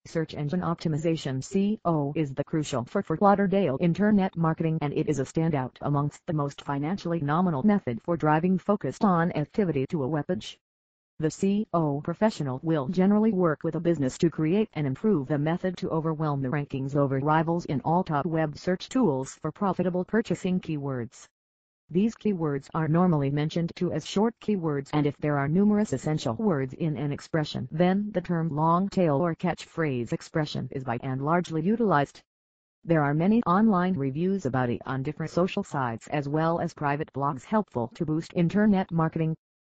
Search engine optimization (SEO) is the crucial for Fort Lauderdale internet marketing, and it is a standout amongst the most financially nominal method for driving focused on activity to a webpage. The SEO professional will generally work with a business to create and improve the method to overwhelm the rankings over rivals in all top web search tools for profitable purchasing keywords. These keywords are normally mentioned to as short keywords, and if there are numerous essential words in an expression, then the term long tail or catchphrase expression is by and largely utilized. There are many online reviews about it on different social sites as well as private blogs helpful to boost internet marketing.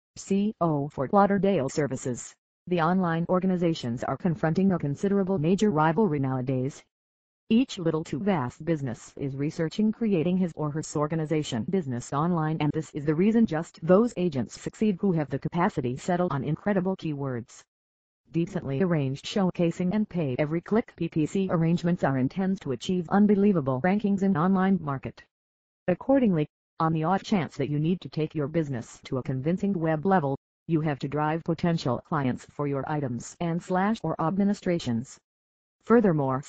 SEO Fort Lauderdale services. The online organizations are confronting a considerable major rivalry nowadays. Each little to vast business is researching creating his or her organization business online, and this is the reason just those agents succeed who have the capacity settled on incredible keywords. Decently arranged showcasing and pay-every-click PPC arrangements are intended to achieve unbelievable rankings in online market. Accordingly, on the odd chance that you need to take your business to a convincing web level, you have to drive potential clients for your items and or administrations. Furthermore,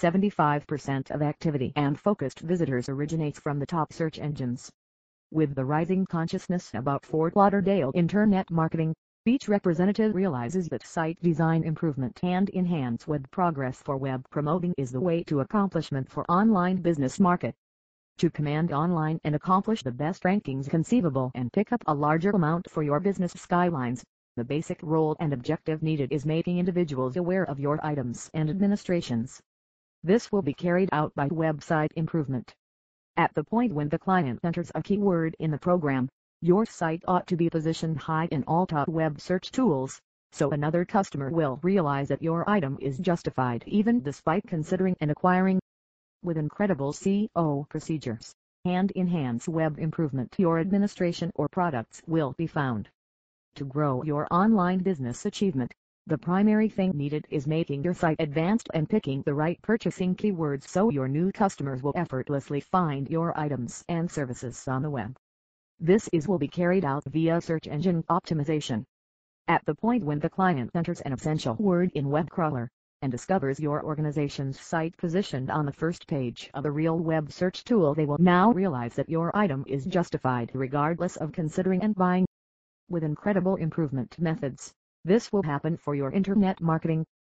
75% of activity and focused visitors originates from the top search engines. With the rising consciousness about Fort Lauderdale internet marketing, each representative realizes that site design improvement and enhanced web progress for web promoting is the way to accomplishment for online business market. To command online and accomplish the best rankings conceivable and pick up a larger amount for your business skylines, the basic role and objective needed is making individuals aware of your items and administrations. This will be carried out by website improvement. At the point when the client enters a keyword in the program, your site ought to be positioned high in all top web search tools, so another customer will realize that your item is justified even despite considering and acquiring. With incredible SEO procedures and enhanced web improvement, your administration or products will be found. To grow your online business achievement, the primary thing needed is making your site advanced and picking the right purchasing keywords so your new customers will effortlessly find your items and services on the web. This will be carried out via search engine optimization. At the point when the client enters an essential word in web crawler and discovers your organization's site positioned on the first page of a real web search tool, they will now realize that your item is justified regardless of considering and buying. With incredible improvement methods, this will happen for your internet marketing.